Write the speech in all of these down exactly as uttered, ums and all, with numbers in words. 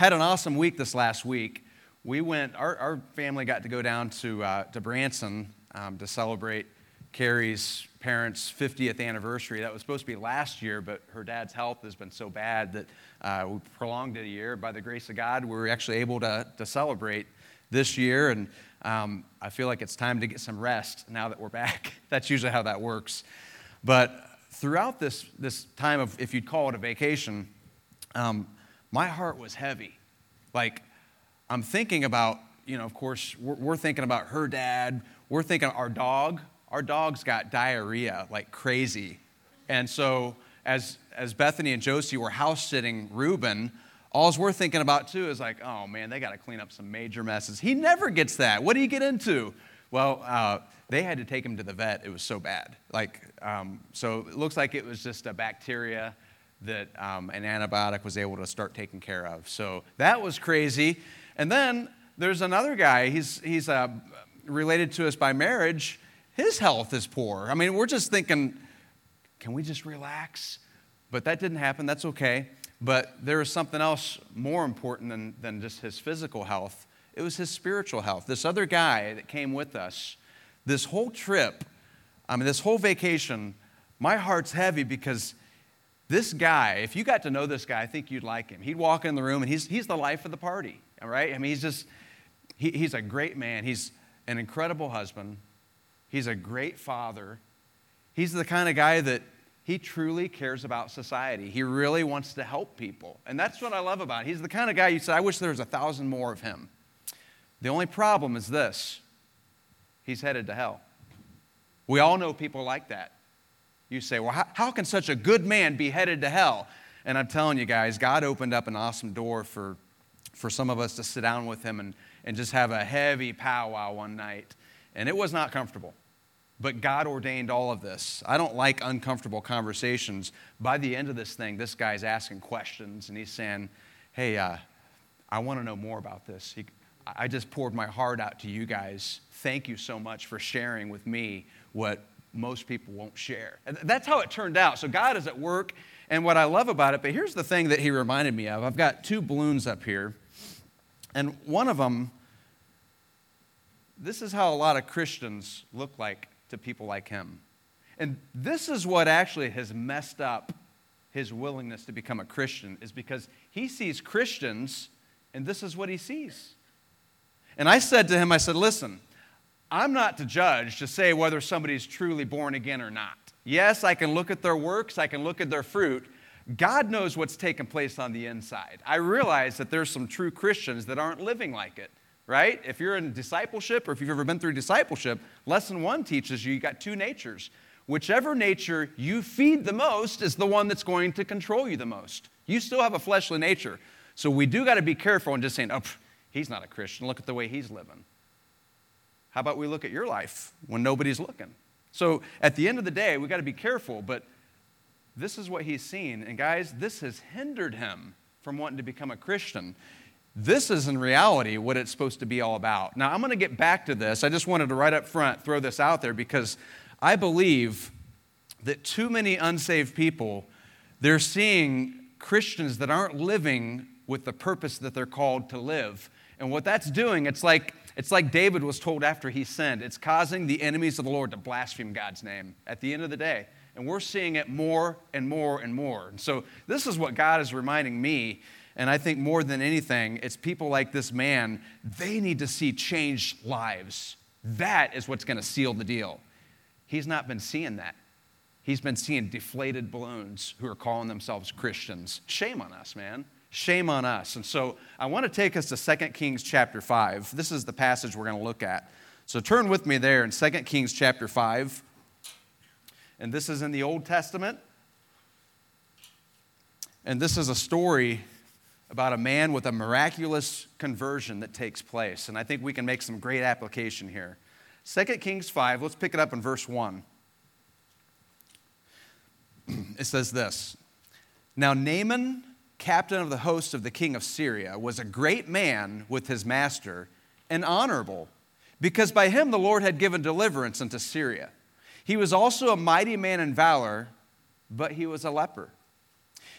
had an awesome week this last week. We went, our, our family got to go down to uh, to Branson um, to celebrate Carrie's parents' fiftieth anniversary. That was supposed to be last year, but her dad's health has been so bad that uh, we prolonged it a year. By the grace of God, we were actually able to, to celebrate this year, and um, I feel like it's time to get some rest now that we're back. That's usually how that works. But throughout this, this time of, if you'd call it a vacation, um, my heart was heavy. Like, I'm thinking about, you know, of course, we're, we're thinking about her dad. We're thinking our dog. Our dog's got diarrhea like crazy. And so as as Bethany and Josie were house sitting Reuben, all we're thinking about too is like, oh man, they got to clean up some major messes. He never gets that. What do you get into? Well, uh, they had to take him to the vet. It was so bad. Like, um, so it looks like it was just a bacteria that um, an antibiotic was able to start taking care of. So that was crazy. And then there's another guy. He's he's uh, related to us by marriage. His health is poor. I mean, we're just thinking, can we just relax? But that didn't happen. That's okay. But there is something else more important than, than just his physical health. It was his spiritual health. This other guy that came with us, this whole trip, I mean, this whole vacation, my heart's heavy because this guy, if you got to know this guy, I think you'd like him. He'd walk in the room, and he's he's the life of the party, all right? I mean, he's just, he, he's a great man. He's an incredible husband. He's a great father. He's the kind of guy that he truly cares about society. He really wants to help people. And that's what I love about him. He's the kind of guy you say, I wish there was a thousand more of him. The only problem is this. He's headed to hell. We all know people like that. You say, well, how, how can such a good man be headed to hell? And I'm telling you guys, God opened up an awesome door for, for some of us to sit down with him and, and just have a heavy powwow one night. And it was not comfortable. But God ordained all of this. I don't like uncomfortable conversations. By the end of this thing, this guy's asking questions, and he's saying, hey, uh, I want to know more about this. He, I just poured my heart out to you guys. Thank you so much for sharing with me what most people won't share. And that's how it turned out. So God is at work, and what I love about it, but here's the thing that he reminded me of. I've got two balloons up here, and one of them, this is how a lot of Christians look like to people like him. And this is what actually has messed up his willingness to become a Christian, is because he sees Christians, and this is what he sees. And I said to him, I said, listen, I'm not to judge to say whether somebody's truly born again or not. Yes, I can look at their works, I can look at their fruit. God knows what's taking place on the inside. I realize that there's some true Christians that aren't living like it. Right? If you're in discipleship, or if you've ever been through discipleship, lesson one teaches you you got two natures. Whichever nature you feed the most is the one that's going to control you the most. You still have a fleshly nature. So we do got to be careful in just saying, oh, pff, he's not a Christian. Look at the way he's living. How about we look at your life when nobody's looking? So at the end of the day, we got to be careful, but this is what he's seen. And guys, this has hindered him from wanting to become a Christian. This is in reality what it's supposed to be all about. Now, I'm going to get back to this. I just wanted to right up front throw this out there because I believe that too many unsaved people, they're seeing Christians that aren't living with the purpose that they're called to live. And what that's doing, it's like it's like David was told after he sinned. It's causing the enemies of the Lord to blaspheme God's name at the end of the day. And we're seeing it more and more and more. And so this is what God is reminding me. And I think more than anything, it's people like this man, they need to see changed lives. That is what's going to seal the deal. He's not been seeing that. He's been seeing deflated balloons who are calling themselves Christians. Shame on us, man. Shame on us. And so I want to take us to Second Kings chapter five. This is the passage we're going to look at. So turn with me there in Second Kings chapter five. And this is in the Old Testament. And this is a story about a man with a miraculous conversion that takes place. And I think we can make some great application here. Second Kings five, let's pick it up in verse one. It says this, now Naaman, captain of the host of the king of Syria, was a great man with his master and honorable, because by him the Lord had given deliverance unto Syria. He was also a mighty man in valor, but he was a leper.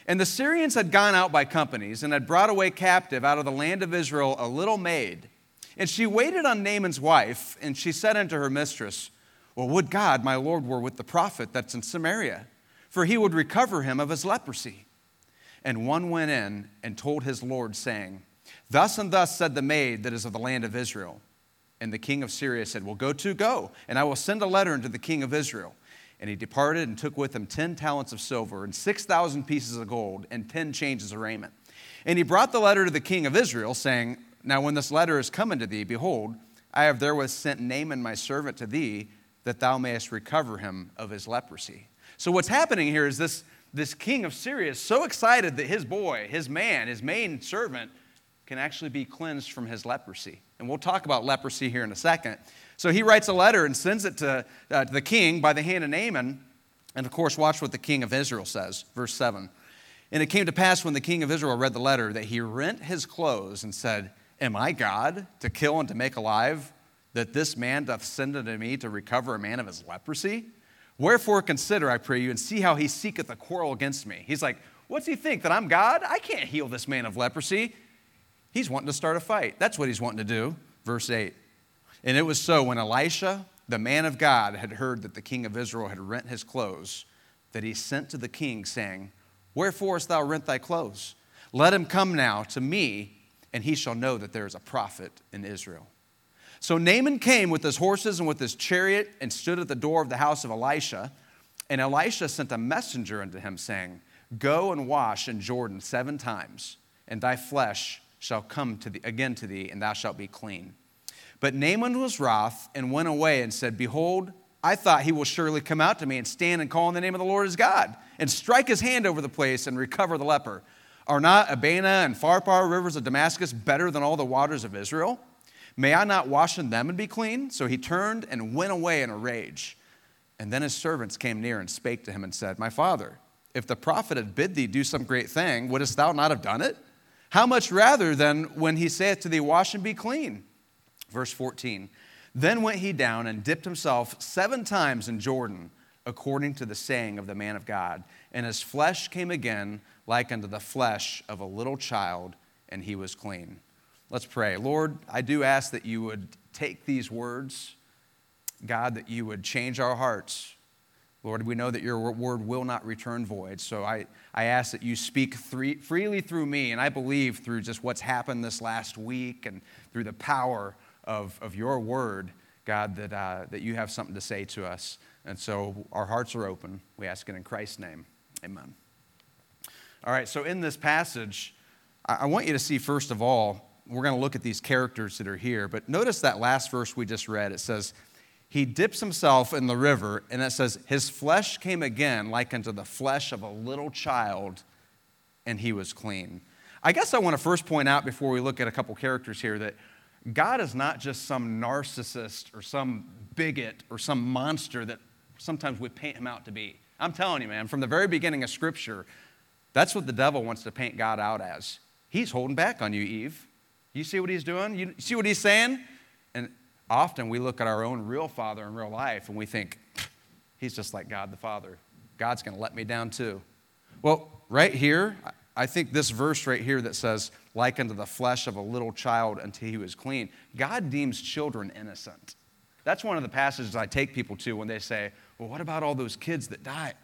And the Syrians had gone out by companies and had brought away captive out of the land of Israel a little maid. And she waited on Naaman's wife, and she said unto her mistress, Well, would God my Lord were with the prophet that's in Samaria, for he would recover him of his leprosy. And one went in and told his Lord, saying, Thus and thus said the maid that is of the land of Israel. And the king of Syria said, Well, go to, go, and I will send a letter unto the king of Israel. And he departed and took with him ten talents of silver and six thousand pieces of gold and ten changes of raiment. And he brought the letter to the king of Israel, saying, Now when this letter is come unto thee, behold, I have therewith sent Naaman my servant to thee, that thou mayest recover him of his leprosy. So what's happening here is this, this king of Syria is so excited that his boy, his man, his main servant, can actually be cleansed from his leprosy. And we'll talk about leprosy here in a second. So he writes a letter and sends it to, uh, to the king by the hand of Naaman. And of course, watch what the king of Israel says, verse seven. And it came to pass when the king of Israel read the letter that he rent his clothes and said, Am I God to kill and to make alive, that this man doth send unto me to recover a man of his leprosy? Wherefore consider, I pray you, and see how he seeketh a quarrel against me. He's like, what's he think, that I'm God? I can't heal this man of leprosy. He's wanting to start a fight. That's what he's wanting to do. Verse eight. And it was so when Elisha, the man of God, had heard that the king of Israel had rent his clothes, that he sent to the king, saying, Wherefore hast thou rent thy clothes? Let him come now to me, and he shall know that there is a prophet in Israel. So Naaman came with his horses and with his chariot and stood at the door of the house of Elisha. And Elisha sent a messenger unto him, saying, Go and wash in Jordan seven times, and thy flesh shall come to thee, again to thee, and thou shalt be clean. But Naaman was wroth and went away and said, Behold, I thought he will surely come out to me and stand and call on the name of the Lord his God, and strike his hand over the place and recover the leper. Are not Abana and Pharpar, rivers of Damascus, better than all the waters of Israel? May I not wash in them and be clean? So he turned and went away in a rage. And then his servants came near and spake to him and said, My father, if the prophet had bid thee do some great thing, wouldest thou not have done it? How much rather than when he saith to thee, Wash and be clean? Verse fourteen, Then went he down and dipped himself seven times in Jordan, according to the saying of the man of God. And his flesh came again like unto the flesh of a little child, and he was clean. Let's pray. Lord, I do ask that you would take these words, God, that you would change our hearts. Lord, we know that your word will not return void, so I, I ask that you speak free, freely through me, and I believe through just what's happened this last week and through the power of, of your word, God, that, uh, that you have something to say to us. And so our hearts are open. We ask it in Christ's name. Amen. All right, so in this passage, I, I want you to see, first of all, we're going to look at these characters that are here, but notice that last verse we just read. It says, he dips himself in the river, and it says, his flesh came again like unto the flesh of a little child, and he was clean. I guess I want to first point out before we look at a couple characters here that God is not just some narcissist or some bigot or some monster that sometimes we paint him out to be. I'm telling you, man, from the very beginning of Scripture, that's what the devil wants to paint God out as. He's holding back on you, Eve. You see what he's doing? You see what he's saying? And often we look at our own real father in real life and we think, he's just like God the Father. God's going to let me down too. Well, right here, I think this verse right here that says, like unto the flesh of a little child until he was clean, God deems children innocent. That's one of the passages I take people to when they say, well, what about all those kids that died?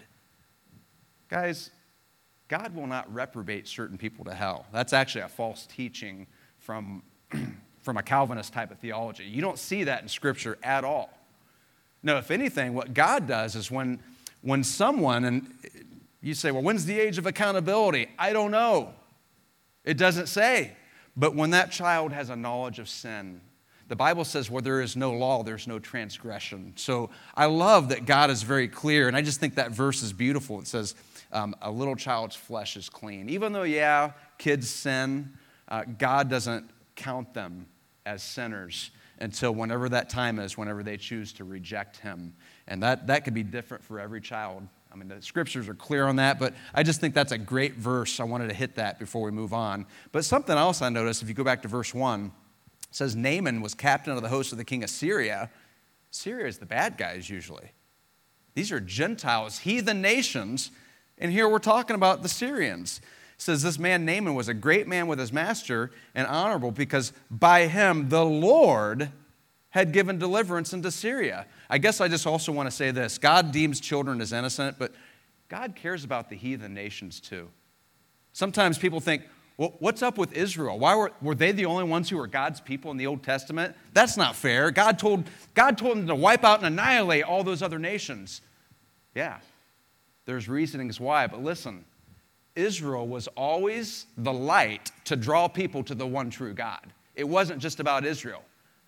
Guys, God will not reprobate certain people to hell. That's actually a false teaching from, from a Calvinist type of theology. You don't see that in Scripture at all. No, if anything, what God does is when, when someone, and you say, well, when's the age of accountability? I don't know. It doesn't say. But when that child has a knowledge of sin, the Bible says where there is no law, there's no transgression. So I love that God is very clear, and I just think that verse is beautiful. It says, um, a little child's flesh is clean. Even though, yeah, kids sin, uh, God doesn't count them as sinners until whenever that time is, whenever they choose to reject him. And that, that could be different for every child. I mean, the scriptures are clear on that, but I just think that's a great verse. I wanted to hit that before we move on. But something else I noticed, if you go back to verse one, it says Naaman was captain of the host of the king of Syria. Syria is the bad guys usually. These are Gentiles, heathen nations, And here we're talking about the Syrians. It says this man Naaman was a great man with his master and honorable because by him the Lord had given deliverance into Syria. I guess I just also want to say this. God deems children as innocent, but God cares about the heathen nations too. Sometimes people think, well, what's up with Israel? Why were, were they the only ones who were God's people in the Old Testament? That's not fair. God told, God told them to wipe out and annihilate all those other nations. Yeah, there's reasonings why, but listen, Israel was always the light to draw people to the one true God. It wasn't just about Israel.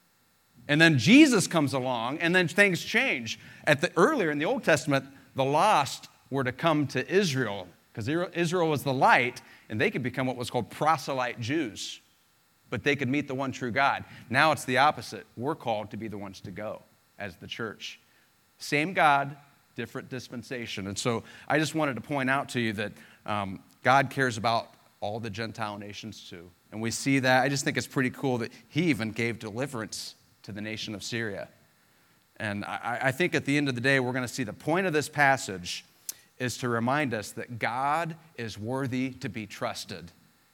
And then Jesus comes along, and then things change. At the earlier in the Old Testament, the lost were to come to Israel, because Israel was the light, and they could become what was called proselyte Jews. But they could meet the one true God. Now it's the opposite. We're called to be the ones to go as the church. Same God, different dispensation. And so I just wanted to point out to you that um, God cares about all the Gentile nations too. And we see that. I just think it's pretty cool that he even gave deliverance to the nation of Syria. And I, I think at the end of the day, we're going to see the point of this passage is to remind us that God is worthy to be trusted,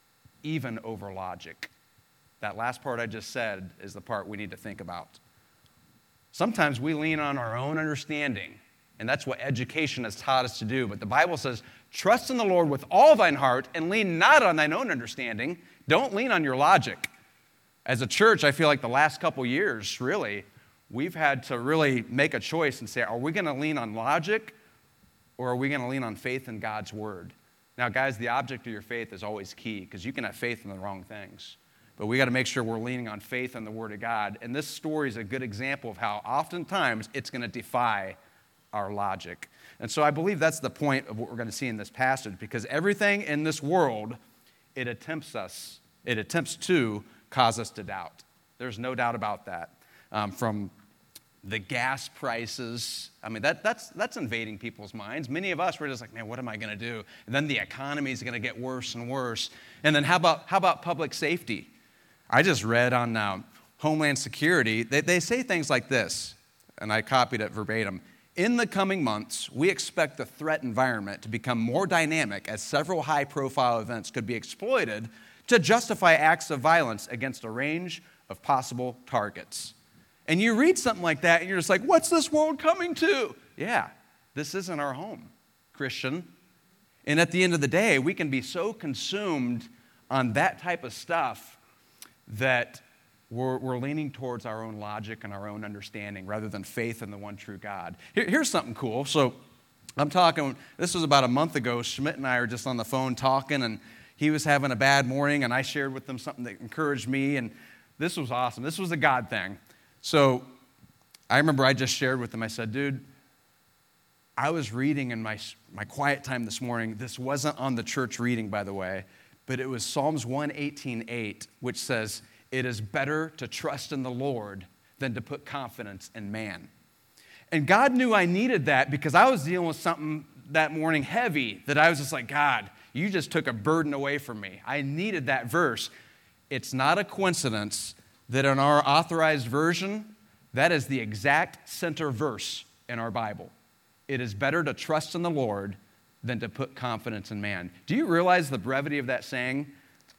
even over logic. That last part I just said is the part we need to think about. Sometimes we lean on our own understanding, and that's what education has taught us to do. But the Bible says, trust in the Lord with all thine heart and lean not on thine own understanding. Don't lean on your logic. As a church, I feel like the last couple years, really, we've had to really make a choice and say, are we going to lean on logic or are we going to lean on faith in God's word? Now, guys, the object of your faith is always key because you can have faith in the wrong things. But we got to make sure we're leaning on faith in the word of God. And this story is a good example of how oftentimes it's going to defy our logic. And so I believe that's the point of what we're going to see in this passage, because everything in this world, it attempts us, it attempts to cause us to doubt. There's no doubt about that. Um, from the gas prices, I mean, that, that's, that's invading people's minds. Many of us, we're just like, man, what am I going to do? And then the economy is going to get worse and worse. And then how about, how about public safety? I just read on uh, Homeland Security, they, they say things like this, and I copied it verbatim. In the coming months, we expect the threat environment to become more dynamic as several high-profile events could be exploited to justify acts of violence against a range of possible targets. And you read something like that, and you're just like, what's this world coming to? Yeah, this isn't our home, Christian. And at the end of the day, we can be so consumed on that type of stuff that we're, we're leaning towards our own logic and our own understanding rather than faith in the one true God. Here, here's something cool. So I'm talking, this was about a month ago. Schmidt and I are just on the phone talking, and he was having a bad morning, and I shared with him something that encouraged me, and this was awesome. This was a God thing. So I remember I just shared with him, I said, dude, I was reading in my, my quiet time this morning. This wasn't on the church reading, by the way, but it was Psalms one eighteen eight, which says, it is better to trust in the Lord than to put confidence in man. And God knew I needed that because I was dealing with something that morning heavy that I was just like, God, you just took a burden away from me. I needed that verse. It's not a coincidence that in our authorized version, that is the exact center verse in our Bible. It is better to trust in the Lord than to put confidence in man. Do you realize the brevity of that saying?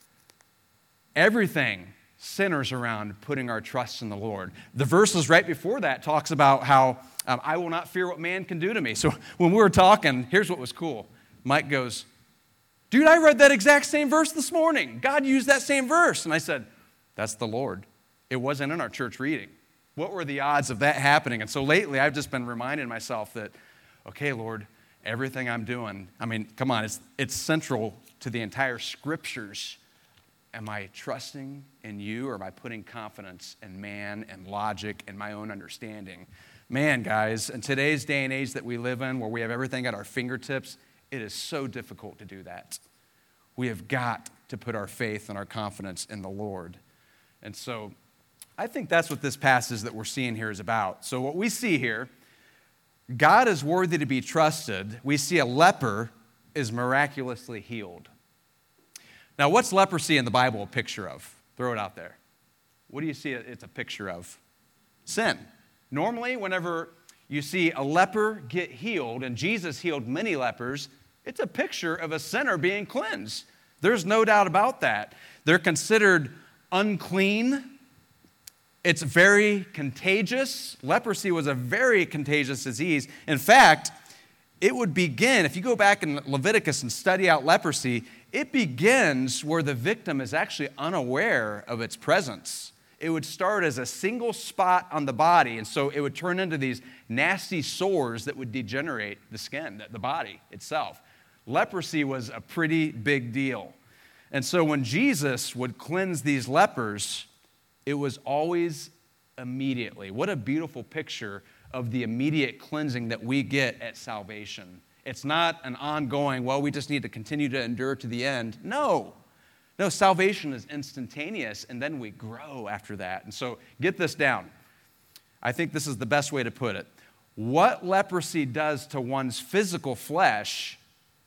Everything centers around putting our trust in the Lord. The verses right before that talks about how um, I will not fear what man can do to me. So when we were talking, here's what was cool. Mike goes, dude, I read that exact same verse this morning. God used that same verse. And I said, that's the Lord. It wasn't in our church reading. What were the odds of that happening? And so lately, I've just been reminding myself that, okay, Lord, everything I'm doing, I mean, come on, it's, it's central to the entire scriptures. Am I trusting in you, or am I putting confidence in man and logic and my own understanding? Man, guys, in today's day and age that we live in, where we have everything at our fingertips, it is so difficult to do that. We have got to put our faith and our confidence in the Lord. And so I think that's what this passage that we're seeing here is about. So what we see here, God is worthy to be trusted. We see a leper is miraculously healed. Now, what's leprosy in the Bible a picture of? Throw it out there. What do you see it's a picture of? Sin. Normally, whenever you see a leper get healed, and Jesus healed many lepers, It's a picture of a sinner being cleansed. There's no doubt about that. They're considered unclean. It's very contagious. Leprosy was a very contagious disease. In fact, it would begin, if you go back in Leviticus and study out leprosy, it begins where the victim is actually unaware of its presence. It would start as a single spot on the body, and so it would turn into these nasty sores that would degenerate the skin, the body itself. Leprosy was a pretty big deal. And so when Jesus would cleanse these lepers, it was always immediately. What a beautiful picture of the immediate cleansing that we get at salvation. It's not an ongoing, well, we just need to continue to endure to the end. No. No, salvation is instantaneous, and then we grow after that. And so get this down. I think this is the best way to put it. What leprosy does to one's physical flesh,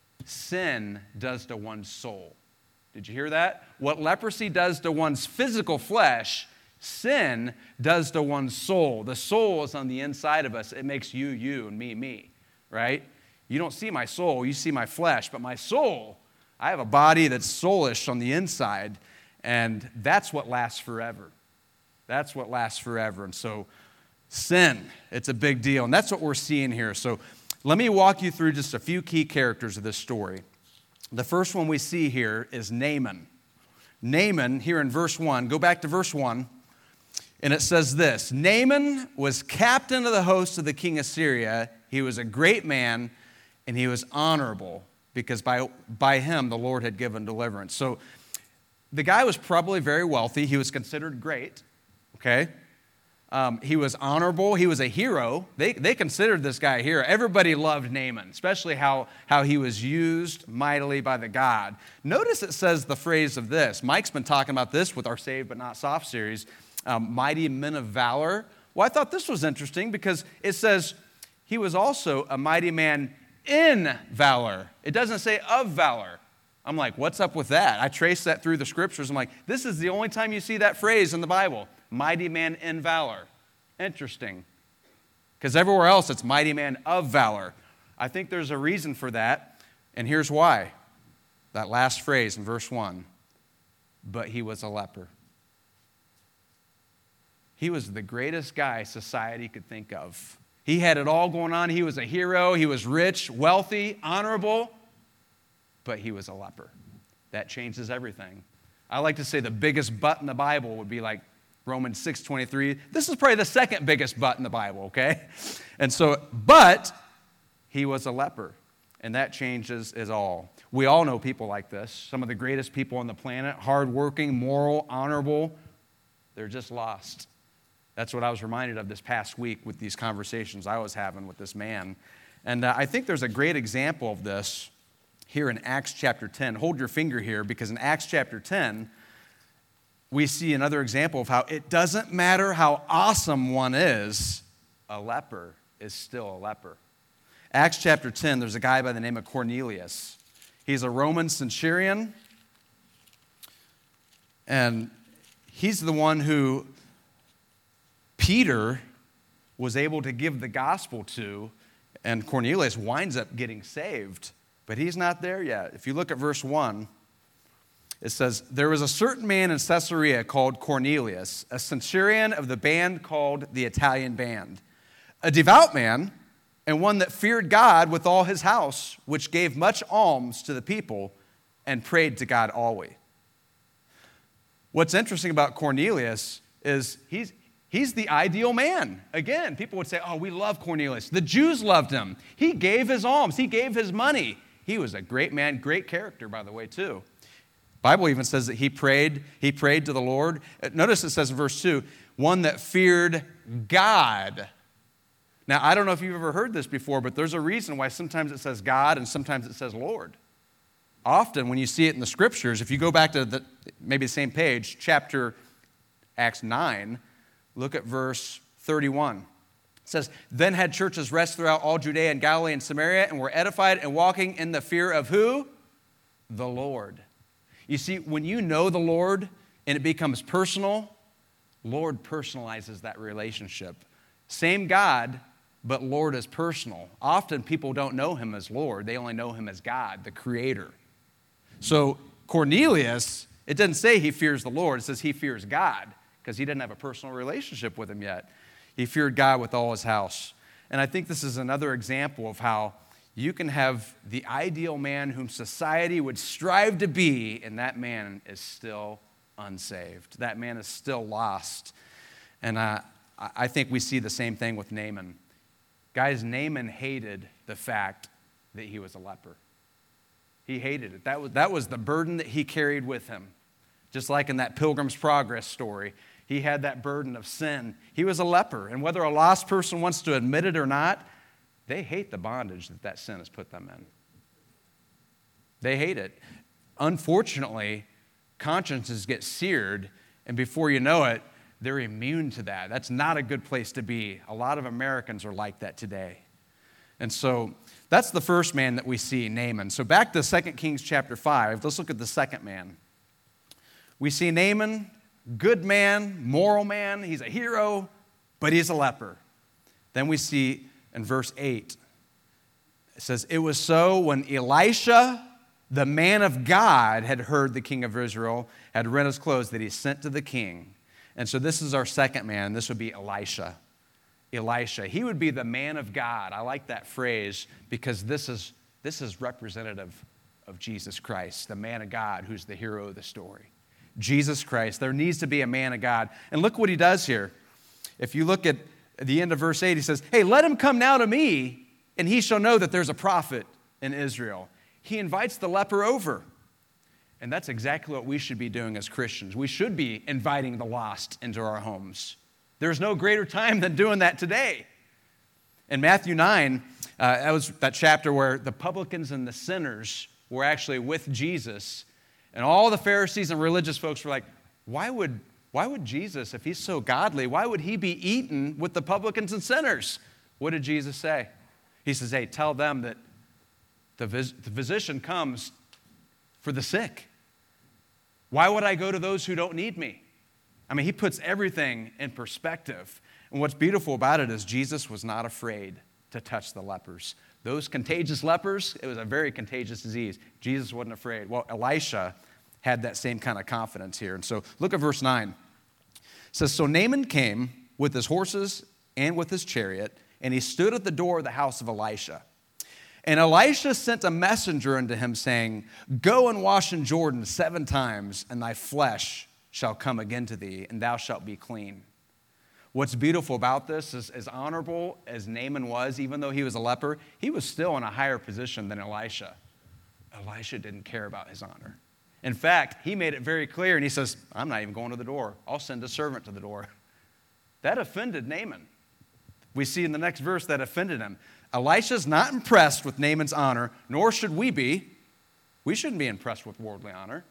sin does to one's soul. Did you hear that? What leprosy does to one's physical flesh, sin does to one's soul. The soul is on the inside of us. It makes you, you, and me, me, right? You don't see my soul, you see my flesh, but my soul, I have a body that's soulish on the inside, and that's what lasts forever. That's what lasts forever. And so sin, it's a big deal, and that's what we're seeing here. So let me walk you through just a few key characters of this story. The first one we see here is Naaman. Naaman, here in verse one, go back to verse one, and it says this: Naaman was captain of the host of the king of Syria. He was a great man, and he was honorable, because by, by him the Lord had given deliverance. So the guy was probably very wealthy. He was considered great, okay? Um, he was honorable. He was a hero. They, they considered this guy a hero. Everybody loved Naaman, especially how, how he was used mightily by the God. Notice it says the phrase of this. Mike's been talking about this with our Saved But Not Soft series, um, mighty men of valor. Well, I thought this was interesting because it says he was also a mighty man in valor. It doesn't say of valor. I'm like, what's up with that? I traced that through the scriptures. I'm like, this is the only time you see that phrase in the Bible. Mighty man in valor. Interesting. Because everywhere else it's mighty man of valor. I think there's a reason for that, and here's why. That last phrase in verse one, but he was a leper. He was the greatest guy society could think of. He had it all going on. He was a hero. He was rich, wealthy, honorable, but he was a leper. That changes everything. I like to say the biggest but in the Bible would be like Romans six twenty-three. This is probably the second biggest but in the Bible, okay? And so, but he was a leper, and that changes it all. We all know people like this. Some of the greatest people on the planet, hardworking, moral, honorable, they're just lost. That's what I was reminded of this past week with these conversations I was having with this man. And uh, I think there's a great example of this here in Acts chapter ten. Hold your finger here, because in Acts chapter ten, we see another example of how it doesn't matter how awesome one is, a leper is still a leper. Acts chapter ten, there's a guy by the name of Cornelius. He's a Roman centurion, and he's the one who Peter was able to give the gospel to, and Cornelius winds up getting saved, but he's not there yet. If you look at verse one, it says, there was a certain man in Caesarea called Cornelius, a centurion of the band called the Italian Band, a devout man, and one that feared God with all his house, which gave much alms to the people and prayed to God always. What's interesting about Cornelius is he's He's the ideal man. Again, people would say, oh, we love Cornelius. The Jews loved him. He gave his alms. He gave his money. He was a great man, great character, by the way, too. Bible even says that he prayed, he prayed to the Lord. Notice it says in verse two, one that feared God. Now, I don't know if you've ever heard this before, but there's a reason why sometimes it says God and sometimes it says Lord. Often when you see it in the scriptures, if you go back to the, maybe the same page, chapter Acts nine, look at verse thirty-one. It says, then had churches rest throughout all Judea and Galilee and Samaria, and were edified and walking in the fear of who? The Lord. You see, when you know the Lord and it becomes personal, Lord personalizes that relationship. Same God, but Lord is personal. Often people don't know him as Lord. They only know him as God, the creator. So Cornelius, it doesn't say he fears the Lord. It says he fears God because he didn't have a personal relationship with him yet. He feared God with all his house. And I think this is another example of how you can have the ideal man whom society would strive to be, and that man is still unsaved. That man is still lost. And uh, I think we see the same thing with Naaman. Guys, Naaman hated the fact that he was a leper. He hated it. That was, that was the burden that he carried with him. Just like in that Pilgrim's Progress story, he had that burden of sin. He was a leper, and whether a lost person wants to admit it or not, they hate the bondage that that sin has put them in. They hate it. Unfortunately, consciences get seared, and before you know it, they're immune to that. That's not a good place to be. A lot of Americans are like that today. And so that's the first man that we see, Naaman. So back to Second Kings chapter five, let's look at the second man. We see Naaman, good man, moral man, he's a hero, but he's a leper. Then we see in verse eight, it says, "It was so when Elisha, the man of God, had heard the king of Israel had rent his clothes that he sent to the king." And so this is our second man. This would be Elisha. Elisha. He would be the man of God. I like that phrase because this is, this is representative of Jesus Christ, the man of God who's the hero of the story. Jesus Christ. There needs to be a man of God. And look what he does here. If you look at the end of verse eight, he says, "Hey, let him come now to me, and he shall know that there's a prophet in Israel." He invites the leper over. And that's exactly what we should be doing as Christians. We should be inviting the lost into our homes. There's no greater time than doing that today. In Matthew nine, uh, that was that chapter where the publicans and the sinners were actually with Jesus. And all the Pharisees and religious folks were like, why would, why would Jesus, if he's so godly, why would he be eating with the publicans and sinners? What did Jesus say? He says, hey, tell them that the, vis- the physician comes for the sick. Why would I go to those who don't need me? I mean, he puts everything in perspective. And what's beautiful about it is Jesus was not afraid to touch the lepers. Those contagious lepers, it was a very contagious disease. Jesus wasn't afraid. Well, Elisha had that same kind of confidence here. And so look at verse nine. It says, "So Naaman came with his horses and with his chariot, and he stood at the door of the house of Elisha. And Elisha sent a messenger unto him, saying, Go and wash in Jordan seven times, and thy flesh shall come again to thee, and thou shalt be clean." What's beautiful about this is, as honorable as Naaman was, even though he was a leper, he was still in a higher position than Elisha. Elisha didn't care about his honor. In fact, he made it very clear, and he says, I'm not even going to the door. I'll send a servant to the door. That offended Naaman. We see in the next verse that offended him. Elisha's not impressed with Naaman's honor, nor should we be. We shouldn't be impressed with worldly honor.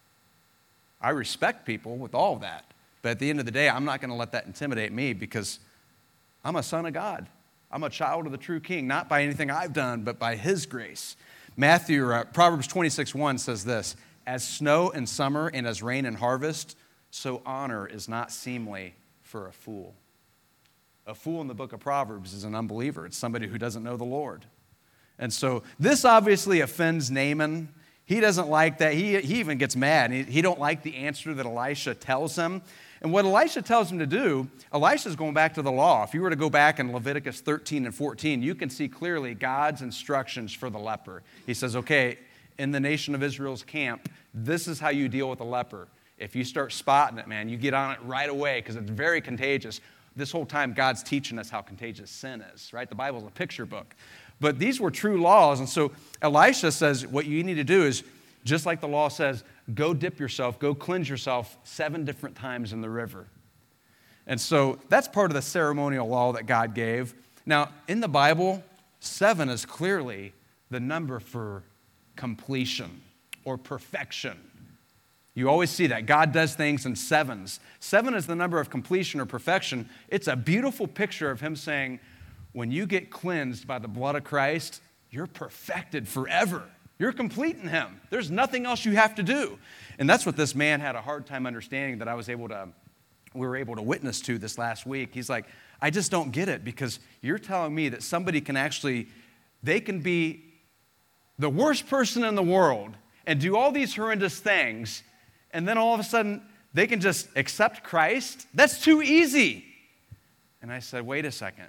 I respect people with all of that. But at the end of the day, I'm not going to let that intimidate me because I'm a son of God. I'm a child of the true king, not by anything I've done, but by his grace. Matthew, uh, Proverbs twenty-six one says this, "As snow in summer and as rain in harvest, so honor is not seemly for a fool." A fool in the book of Proverbs is an unbeliever. It's somebody who doesn't know the Lord. And so this obviously offends Naaman. He doesn't like that. He, he even gets mad. He, he don't like the answer that Elisha tells him. And what Elisha tells him to do, Elisha's going back to the law. If you were to go back in Leviticus thirteen and fourteen, you can see clearly God's instructions for the leper. He says, okay, in the nation of Israel's camp, this is how you deal with a leper. If you start spotting it, man, you get on it right away because it's very contagious. This whole time, God's teaching us how contagious sin is, right? The Bible's a picture book. But these were true laws. And so Elisha says what you need to do is, just like the law says, go dip yourself, go cleanse yourself seven different times in the river. And so that's part of the ceremonial law that God gave. Now, in the Bible, seven is clearly the number for completion or perfection. You always see that. God does things in sevens. Seven is the number of completion or perfection. It's a beautiful picture of him saying, when you get cleansed by the blood of Christ, you're perfected forever. You're complete in him. There's nothing else you have to do. And that's what this man had a hard time understanding that I was able to we were able to witness to this last week. He's like, I just don't get it, because you're telling me that somebody can actually, they can be the worst person in the world and do all these horrendous things, and then all of a sudden they can just accept Christ? That's too easy. And I said, wait a second.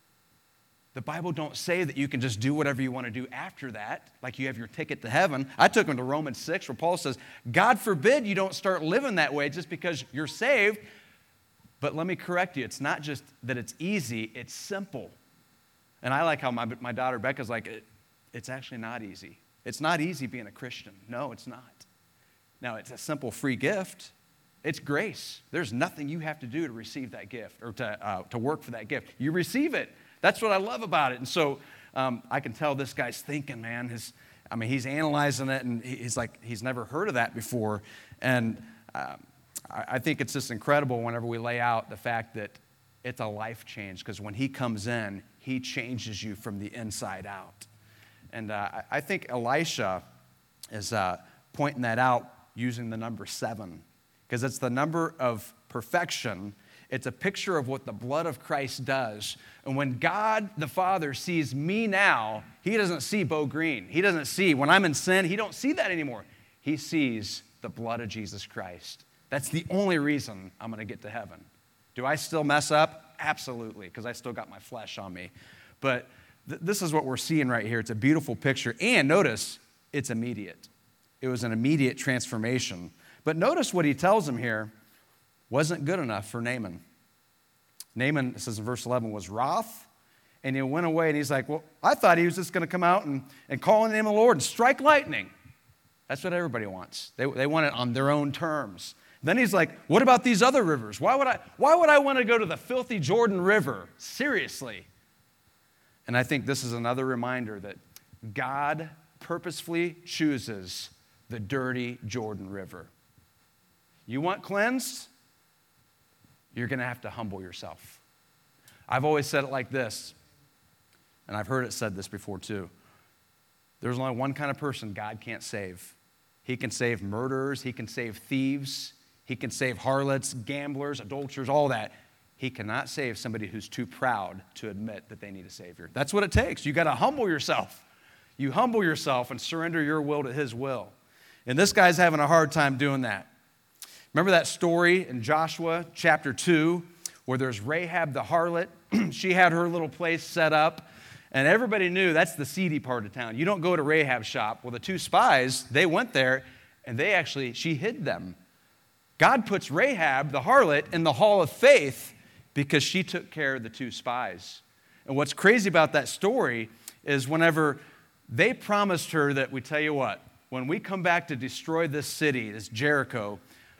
The Bible don't say that you can just do whatever you want to do after that, like you have your ticket to heaven. I took him to Romans six, where Paul says, God forbid you don't start living that way just because you're saved. But let me correct you. It's not just that it's easy, it's simple. And I like how my, my daughter Becca's like, it, it's actually not easy. It's not easy being a Christian. No, it's not. Now, it's a simple free gift. It's grace. There's nothing you have to do to receive that gift or to, uh, to work for that gift. You receive it. That's what I love about it. And so um, I can tell this guy's thinking, man. His, I mean, he's analyzing it, and he's like, he's never heard of that before. And um, I, I think it's just incredible whenever we lay out the fact that it's a life change, because when he comes in, he changes you from the inside out. And uh, I, I think Elisha is uh, pointing that out using the number seven, because it's the number of perfection. It's a picture of what the blood of Christ does. And when God the Father sees me now, he doesn't see Bo Green. He doesn't see, when I'm in sin, he don't see that anymore. He sees the blood of Jesus Christ. That's the only reason I'm going to get to heaven. Do I still mess up? Absolutely, because I still got my flesh on me. But th- this is what we're seeing right here. It's a beautiful picture. And notice, it's immediate. It was an immediate transformation. But notice what he tells him here wasn't good enough for Naaman. Naaman, it says in verse eleven, was wroth, and he went away, and he's like, well, I thought he was just going to come out and, and call on the name of the Lord and strike lightning. That's what everybody wants. They, they want it on their own terms. Then he's like, what about these other rivers? Why would I, why would I want to go to the filthy Jordan River? Seriously. And I think this is another reminder that God purposefully chooses the dirty Jordan River. You want cleansed? You're going to have to humble yourself. I've always said it like this, and I've heard it said this before too. There's only one kind of person God can't save. He can save murderers, he can save thieves, he can save harlots, gamblers, adulterers, all that. He cannot save somebody who's too proud to admit that they need a Savior. That's what it takes. You got to humble yourself. You humble yourself and surrender your will to his will. And this guy's having a hard time doing that. Remember that story in Joshua chapter two where there's Rahab the harlot? She had her little place set up, and everybody knew that's the seedy part of town. You don't go to Rahab's shop. Well, the two spies, they went there, and they actually, she hid them. God puts Rahab the harlot in the hall of faith because she took care of the two spies. And what's crazy about that story is whenever they promised her that, we tell you what, when we come back to destroy this city, this Jericho,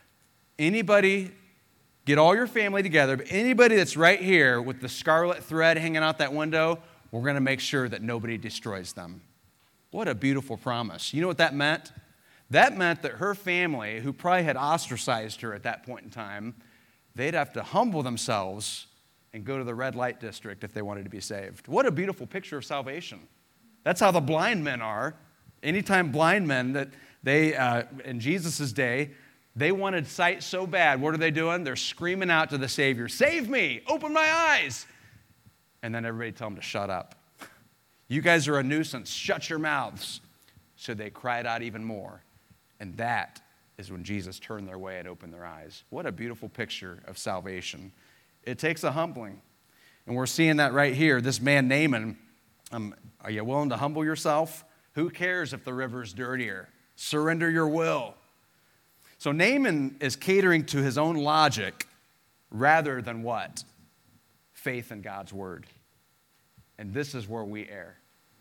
anybody, get all your family together, but anybody that's right here with the scarlet thread hanging out that window, we're going to make sure that nobody destroys them. What a beautiful promise. You know what that meant? That meant that her family, who probably had ostracized her at that point in time, they'd have to humble themselves and go to the red light district if they wanted to be saved. What a beautiful picture of salvation. That's how the blind men are. Anytime blind men that they, uh, in Jesus' day, they wanted sight so bad, what are they doing? They're screaming out to the Savior, save me, open my eyes. And then everybody tell them to shut up. You guys are a nuisance, shut your mouths. So they cried out even more. And that is when Jesus turned their way and opened their eyes. What a beautiful picture of salvation. It takes a humbling. And we're seeing that right here. This man Naaman, um, are you willing to humble yourself? Who cares if the river's dirtier? Surrender your will. So Naaman is catering to his own logic rather than what? Faith in God's word. And this is where we err.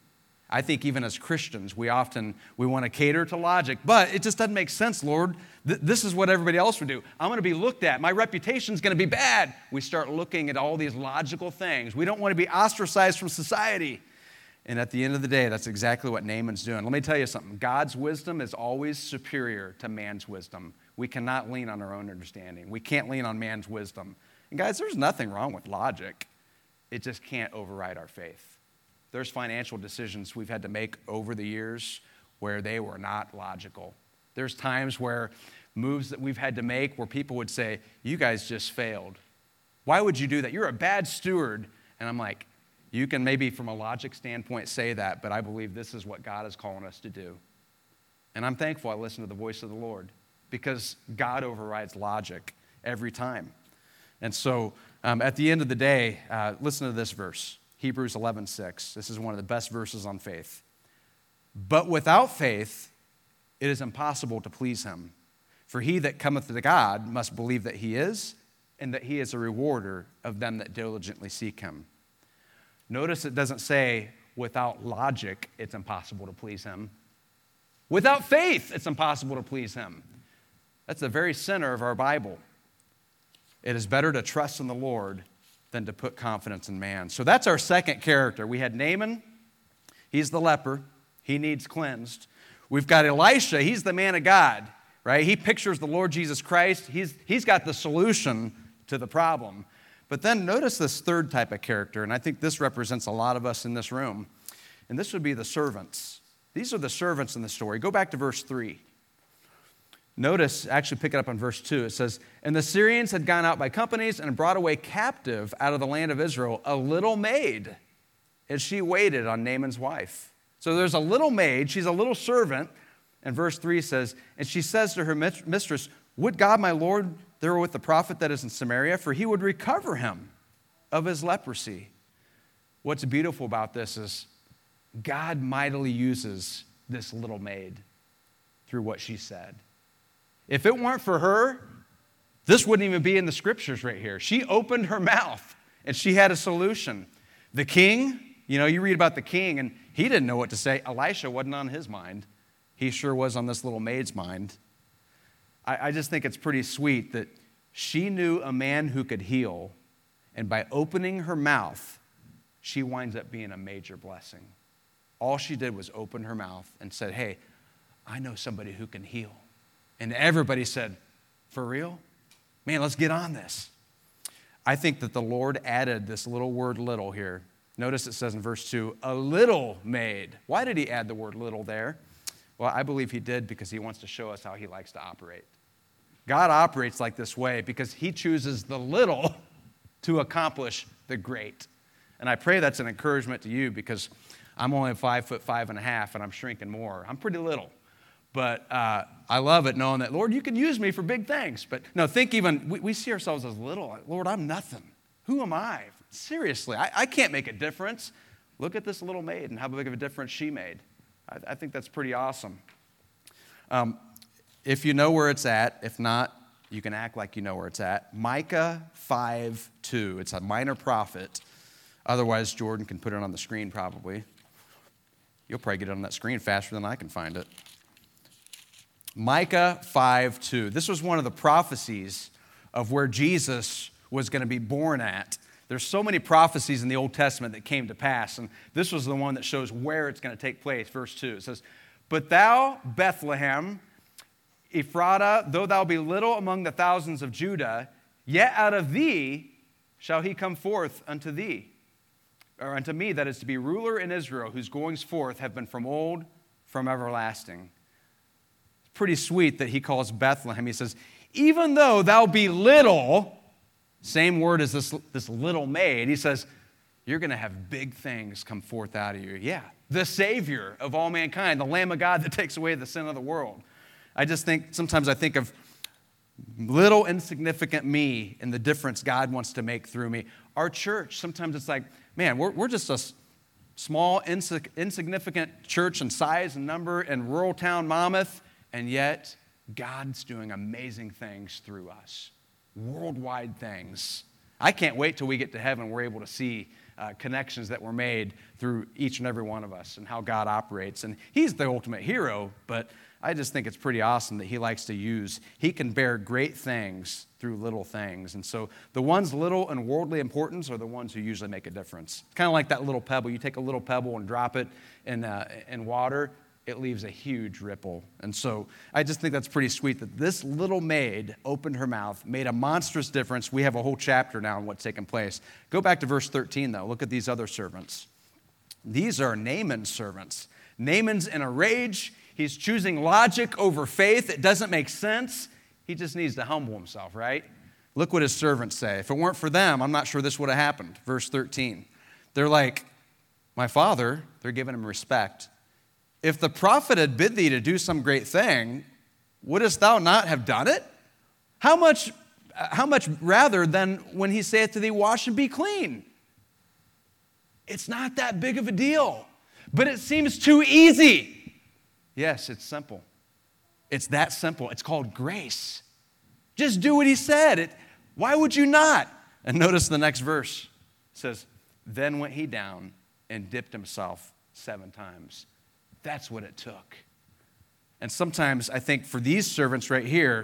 I think even as Christians, we often, we want to cater to logic, but it just doesn't make sense, Lord. Th- this is what everybody else would do. I'm going to be looked at. My reputation's going to be bad. We start looking at all these logical things. We don't want to be ostracized from society. And at the end of the day, that's exactly what Naaman's doing. Let me tell you something. God's wisdom is always superior to man's wisdom. We cannot lean on our own understanding. We can't lean on man's wisdom. And guys, there's nothing wrong with logic. It just can't override our faith. There's financial decisions we've had to make over the years where they were not logical. There's times where moves that we've had to make where people would say, you guys just failed. Why would you do that? You're a bad steward. And I'm like, you can maybe from a logic standpoint say that, but I believe this is what God is calling us to do. And I'm thankful I listen to the voice of the Lord because God overrides logic every time. And so um, at the end of the day, uh, listen to this verse, Hebrews eleven six. This is one of the best verses on faith. But without faith, it is impossible to please him. For he that cometh to God must believe that he is, and that he is a rewarder of them that diligently seek him. Notice it doesn't say, without logic, it's impossible to please him. Without faith, it's impossible to please him. That's the very center of our Bible. It is better to trust in the Lord than to put confidence in man. So that's our second character. We had Naaman. He's the leper. He needs cleansed. We've got Elisha. He's the man of God, right? He pictures the Lord Jesus Christ. He's, he's got the solution to the problem. But then notice this third type of character, and I think this represents a lot of us in this room, and this would be the servants. These are the servants in the story. Go back to verse three. Notice, actually pick it up on verse two. It says, and the Syrians had gone out by companies and brought away captive out of the land of Israel a little maid, as she waited on Naaman's wife. So there's a little maid, she's a little servant, and verse three says, and she says to her mistress, would God my Lord there were with the prophet that is in Samaria, for he would recover him of his leprosy. What's beautiful about this is God mightily uses this little maid through what she said. If it weren't for her, this wouldn't even be in the scriptures right here. She opened her mouth and she had a solution. The king, you know, you read about the king and he didn't know what to say. Elisha wasn't on his mind. He sure was on this little maid's mind. I, I just think it's pretty sweet that she knew a man who could heal, and by opening her mouth, she winds up being a major blessing. All she did was open her mouth and said, hey, I know somebody who can heal. And everybody said, for real? Man, let's get on this. I think that the Lord added this little word little here. Notice it says in verse two, a little maid. Why did he add the word little there? Well, I believe he did because he wants to show us how he likes to operate. God operates like this way because he chooses the little to accomplish the great. And I pray that's an encouragement to you because I'm only five foot five and a half and I'm shrinking more. I'm pretty little. But uh, I love it knowing that, Lord, you can use me for big things. But no, think even, we, we see ourselves as little. Lord, I'm nothing. Who am I? Seriously, I, I can't make a difference. Look at this little maid and how big of a difference she made. I, I think that's pretty awesome. Um, if you know where it's at, if not, you can act like you know where it's at. Micah five two. It's a minor prophet. Otherwise, Jordan can put it on the screen probably. You'll probably get it on that screen faster than I can find it. Micah five two. This was one of the prophecies of where Jesus was going to be born at. There's so many prophecies in the Old Testament that came to pass, and this was the one that shows where it's going to take place. Verse two, it says, but thou, Bethlehem, Ephratah, though thou be little among the thousands of Judah, yet out of thee shall he come forth unto thee, or unto me, that is to be ruler in Israel, whose goings forth have been from old, from everlasting. It's pretty sweet that he calls Bethlehem. He says, even though thou be little, same word as this, this little maid, he says, you're going to have big things come forth out of you. Yeah, the Savior of all mankind, the Lamb of God that takes away the sin of the world. I just think, sometimes I think of little insignificant me and the difference God wants to make through me. Our church, sometimes it's like, man, we're, we're just a small, insignificant church in size and number in rural town Monmouth, and yet God's doing amazing things through us, worldwide things. I can't wait till we get to heaven. We're able to see uh, connections that were made through each and every one of us and how God operates. And he's the ultimate hero, but I just think it's pretty awesome that he likes to use. He can bear great things through little things. And so the ones little and worldly importance are the ones who usually make a difference. It's kind of like that little pebble. You take a little pebble and drop it in, uh, in water, it leaves a huge ripple. And so I just think that's pretty sweet that this little maid opened her mouth, made a monstrous difference. We have a whole chapter now on what's taken place. Go back to verse thirteen, though. Look at these other servants. These are Naaman's servants. Naaman's in a rage. He's choosing logic over faith. It doesn't make sense. He just needs to humble himself, right? Look what his servants say. If it weren't for them, I'm not sure this would have happened. Verse thirteen. They're like, my father, they're giving him respect. If the prophet had bid thee to do some great thing, wouldest thou not have done it? How much, how much rather than when he saith to thee, wash and be clean? It's not that big of a deal, but it seems too easy. Yes, it's simple. It's that simple. It's called grace. Just do what he said. It, why would you not? And notice the next verse. It says, then went he down and dipped himself seven times. That's what it took. And sometimes I think for these servants right here,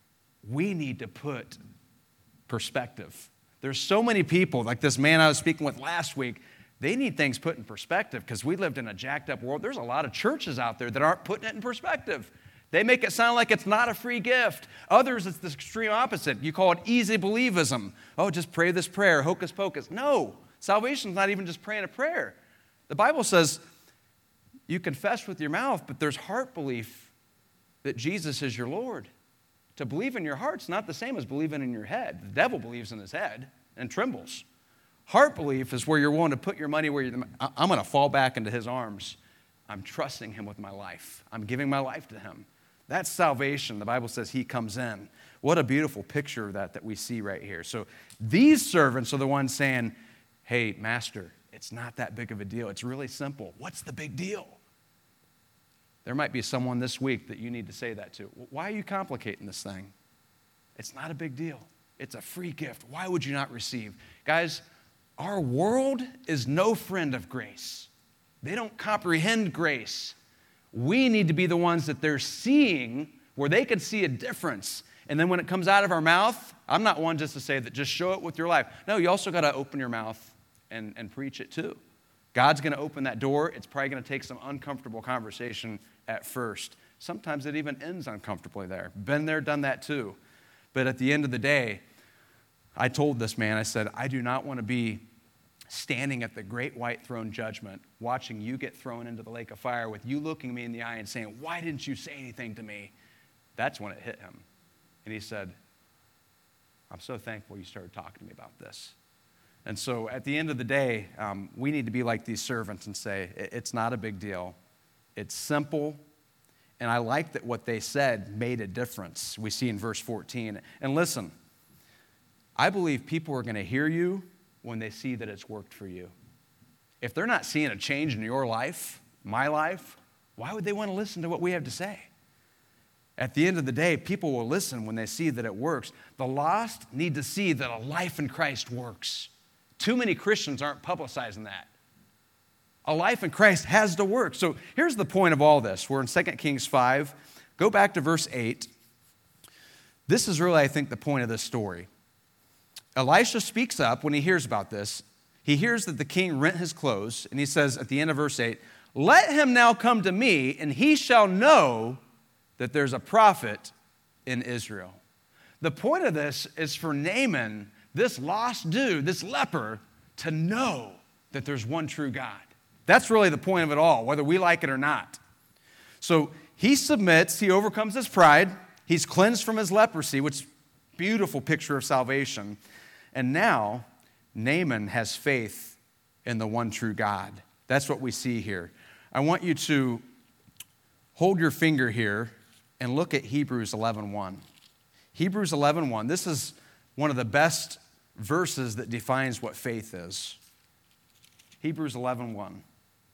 we need to put perspective. There's so many people, like this man I was speaking with last week, they need things put in perspective because we lived in a jacked up world. There's a lot of churches out there that aren't putting it in perspective. They make it sound like it's not a free gift. Others, it's the extreme opposite. You call it easy believism. Oh, just pray this prayer, hocus pocus. No, salvation's not even just praying a prayer. The Bible says you confess with your mouth, but there's heart belief that Jesus is your Lord. To believe in your heart's not the same as believing in your head. The devil believes in his head and trembles. Heart belief is where you're willing to put your money where you're, I'm going to fall back into his arms. I'm trusting him with my life. I'm giving my life to him. That's salvation. The Bible says he comes in. What a beautiful picture of that that we see right here. So these servants are the ones saying, hey, master, it's not that big of a deal. It's really simple. What's the big deal? There might be someone this week that you need to say that to. Why are you complicating this thing? It's not a big deal. It's a free gift. Why would you not receive? Guys, our world is no friend of grace. They don't comprehend grace. We need to be the ones that they're seeing where they can see a difference. And then when it comes out of our mouth, I'm not one just to say that just show it with your life. No, you also got to open your mouth and, and preach it too. God's going to open that door. It's probably going to take some uncomfortable conversation at first. Sometimes it even ends uncomfortably there. Been there, done that too. But at the end of the day, I told this man, I said, I do not want to be standing at the great white throne judgment, watching you get thrown into the lake of fire with you looking me in the eye and saying, why didn't you say anything to me? That's when it hit him. And he said, I'm so thankful you started talking to me about this. And so at the end of the day, um, we need to be like these servants and say, it's not a big deal. It's simple. And I like that what they said made a difference. We see in verse fourteen. And listen, I believe people are going to hear you when they see that it's worked for you. If they're not seeing a change in your life, my life, why would they want to listen to what we have to say? At the end of the day, people will listen when they see that it works. The lost need to see that a life in Christ works. Too many Christians aren't publicizing that. A life in Christ has to work. So here's the point of all this. We're in Second Kings five. Go back to verse eight. This is really, I think, the point of this story. Elisha speaks up when he hears about this. He hears that the king rent his clothes, and he says at the end of verse eight, let him now come to me, and he shall know that there's a prophet in Israel. The point of this is for Naaman, this lost dude, this leper, to know that there's one true God. That's really the point of it all, whether we like it or not. So he submits, he overcomes his pride, he's cleansed from his leprosy, which is a beautiful picture of salvation. And now Naaman has faith in the one true God. That's what we see here. I want you to hold your finger here and look at Hebrews eleven one. Hebrews eleven one. This is one of the best verses that defines what faith is. Hebrews eleven one.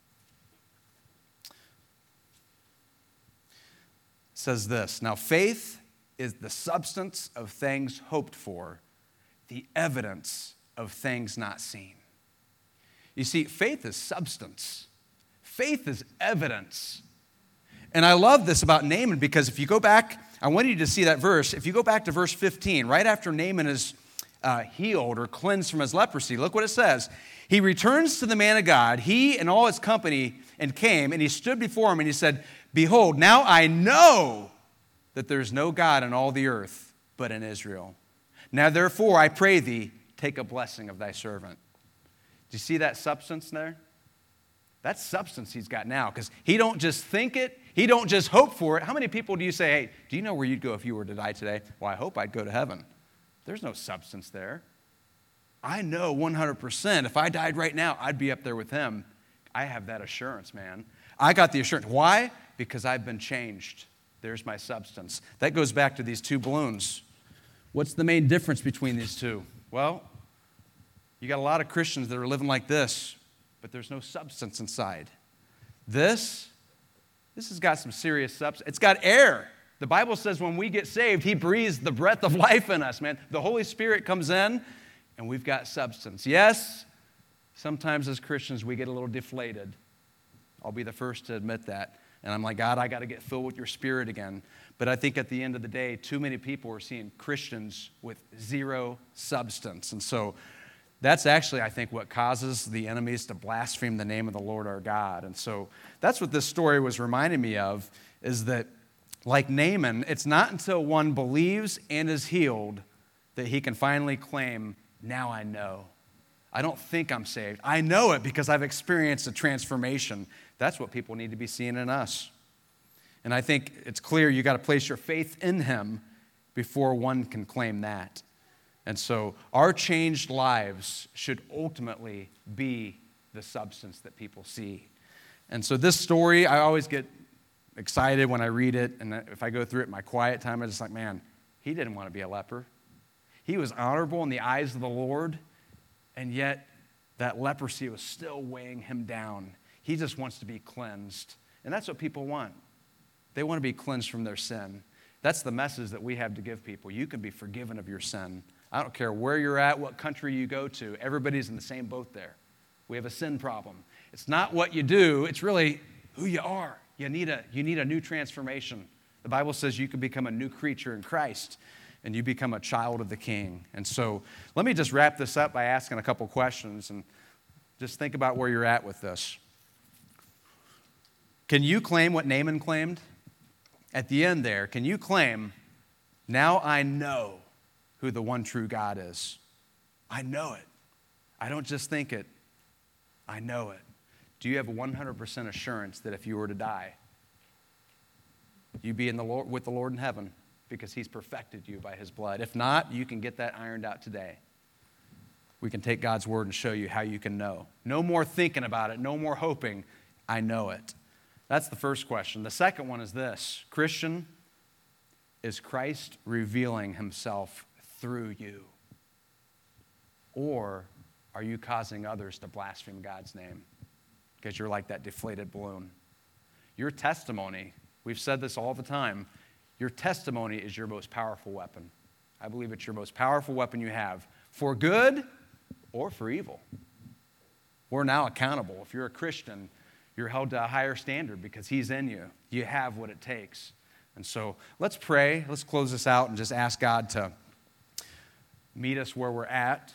Says this, now faith is the substance of things hoped for, the evidence of things not seen. You see, faith is substance. Faith is evidence. And I love this about Naaman because if you go back, I want you to see that verse. If you go back to verse fifteen, right after Naaman is uh, healed or cleansed from his leprosy, look what it says. He returns to the man of God, he and all his company, and came, and he stood before him, and he said, behold, now I know that there's no God in all the earth but in Israel. Now therefore, I pray thee, take a blessing of thy servant. Do you see that substance there? That's substance he's got now, because he don't just think it, He don't just hope for it. How many people do you say, hey, do you know where you'd go if you were to die today? Well, I hope I'd go to heaven. There's no substance there. I know one hundred percent if I died right now, I'd be up there with him. I have that assurance, man. I got the assurance. Why? Because I've been changed. There's my substance. That goes back to these two balloons. What's the main difference between these two? Well, you got a lot of Christians that are living like this, but there's no substance inside. This, this has got some serious substance. It's got air. The Bible says when we get saved, he breathes the breath of life in us, man. The Holy Spirit comes in, and we've got substance. Yes, sometimes as Christians, we get a little deflated. I'll be the first to admit that. And I'm like, God, I got to get filled with your Spirit again. But I think at the end of the day, too many people are seeing Christians with zero substance. And so that's actually, I think, what causes the enemies to blaspheme the name of the Lord our God. And so that's what this story was reminding me of, is that like Naaman, it's not until one believes and is healed that he can finally claim, now I know. I don't think I'm saved. I know it because I've experienced a transformation. That's what people need to be seeing in us. And I think it's clear you got to place your faith in him before one can claim that. And so our changed lives should ultimately be the substance that people see. And so this story, I always get excited when I read it. And if I go through it in my quiet time, I'm just like, man, he didn't want to be a leper. He was honorable in the eyes of the Lord, and yet that leprosy was still weighing him down. He just wants to be cleansed. And that's what people want. They want to be cleansed from their sin. That's the message that we have to give people. You can be forgiven of your sin. I don't care where you're at, what country you go to. Everybody's in the same boat there. We have a sin problem. It's not what you do. It's really who you are. You need a, you need a new transformation. The Bible says you can become a new creature in Christ, and you become a child of the King. And so let me just wrap this up by asking a couple questions, and just think about where you're at with this. Can you claim what Naaman claimed? At the end there, can you claim, now I know who the one true God is? I know it. I don't just think it. I know it. Do you have a one hundred percent assurance that if you were to die, you'd be in the Lord, with the Lord in heaven because he's perfected you by his blood? If not, you can get that ironed out today. We can take God's word and show you how you can know. No more thinking about it. No more hoping. I know it. That's the first question. The second one is this. Christian, is Christ revealing himself through you? Or are you causing others to blaspheme God's name because you're like that deflated balloon? Your testimony, we've said this all the time, your testimony is your most powerful weapon. I believe it's your most powerful weapon you have, for good or for evil. We're now accountable. If you're a Christian, you're held to a higher standard because he's in you. You have what it takes. And so let's pray. Let's close this out and just ask God to meet us where we're at.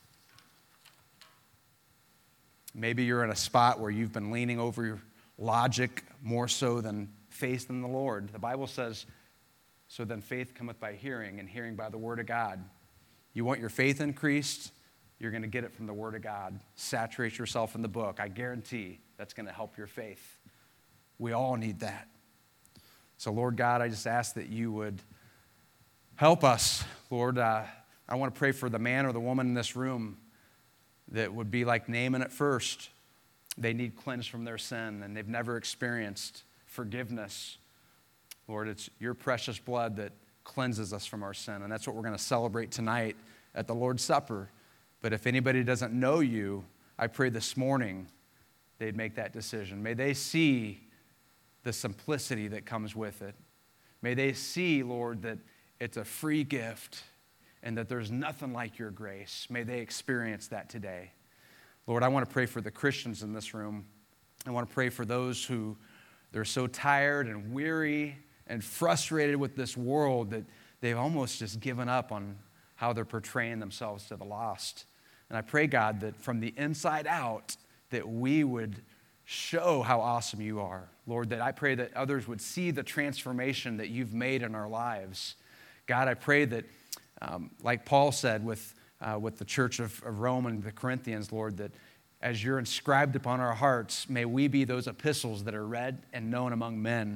Maybe you're in a spot where you've been leaning over your logic more so than faith in the Lord. The Bible says, so then faith cometh by hearing, and hearing by the word of God. You want your faith increased? You're going to get it from the word of God. Saturate yourself in the book. I guarantee that's going to help your faith. We all need that. So, Lord God, I just ask that you would help us. Lord, uh, I want to pray for the man or the woman in this room that would be like Naaman at first. They need cleansed from their sin, and they've never experienced forgiveness. Lord, it's your precious blood that cleanses us from our sin, and that's what we're going to celebrate tonight at the Lord's Supper. But if anybody doesn't know you, I pray this morning they'd make that decision. May they see the simplicity that comes with it. May they see, Lord, that it's a free gift and that there's nothing like your grace. May they experience that today. Lord, I want to pray for the Christians in this room. I want to pray for those who they're so tired and weary and frustrated with this world that they've almost just given up on how they're portraying themselves to the lost. And I pray, God, that from the inside out, that we would show how awesome you are. Lord, that I pray that others would see the transformation that you've made in our lives. God, I pray that, um, like Paul said with, uh, with the church of, of Rome and the Corinthians, Lord, that as you're inscribed upon our hearts, may we be those epistles that are read and known among men.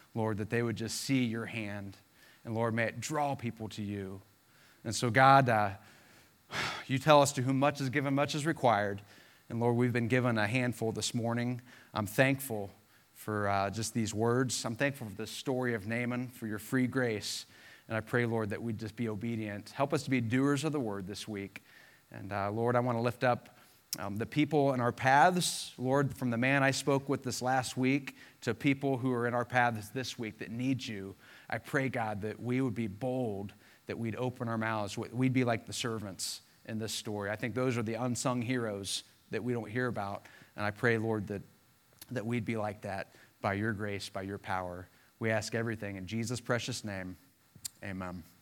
Lord, that they would just see your hand. And Lord, may it draw people to you. And so God, uh, you tell us to whom much is given, much is required. And Lord, we've been given a handful this morning. I'm thankful for uh, just these words. I'm thankful for this story of Naaman, for your free grace. And I pray, Lord, that we'd just be obedient. Help us to be doers of the word this week. And uh, Lord, I want to lift up um, the people in our paths. Lord, from the man I spoke with this last week to people who are in our paths this week that need you, I pray, God, that we would be bold, that we'd open our mouths. We'd be like the servants in this story. I think those are the unsung heroes that we don't hear about. And I pray, Lord, that, that we'd be like that by your grace, by your power. We ask everything in Jesus' precious name. Amen.